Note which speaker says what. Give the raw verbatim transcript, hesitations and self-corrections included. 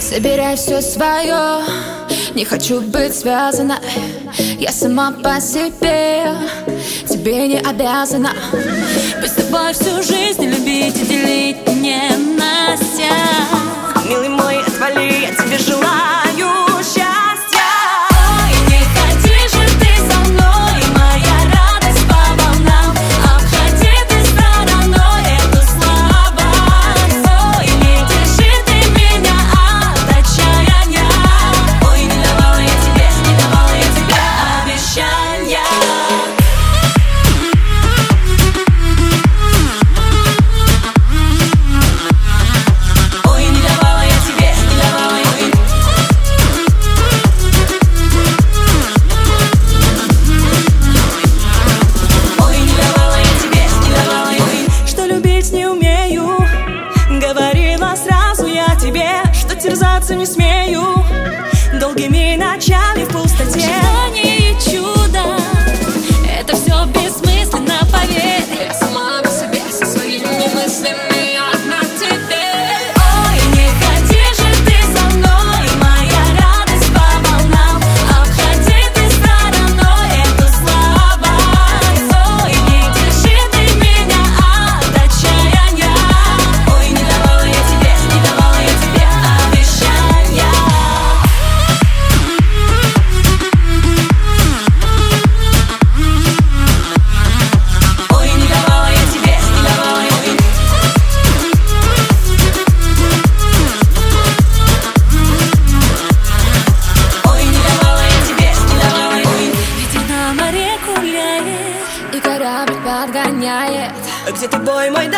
Speaker 1: Забирай все свое, не хочу быть связана. Я сама по себе, тебе не обязана.
Speaker 2: Быть с тобой всю жизнь, любить и делить не Настя.
Speaker 3: Милый мой, отвали, я тебе желаю счастья.
Speaker 2: Ой, не ходи же ты со мной, моя радость по волнам. Обходи ты стороной эту слабость. Ой, не держи ты меня от отчаяния. Ой, не давала я тебе, не давала я тебе обещания.
Speaker 3: Терзаться не смею долгими ночами в пустоте.
Speaker 2: Желание и чудо, это все бессмысленно, поверь.
Speaker 1: Я сама по себе со своими мыслями одна тебе.
Speaker 2: Ой, не ходи же ты со мной, моя радость по волнам. Обходи ты стороной эту слабость. Ой, не держи ты меня от отчаяния. Ой, не давала я тебе, не давала я тебе обещания. Ой, не давала я тебе, не давала я тебе. Ой, не давала я тебе, не давала я тебе. Ведь на море гуляет
Speaker 1: И корабль подгоняет.
Speaker 3: Где тобой мой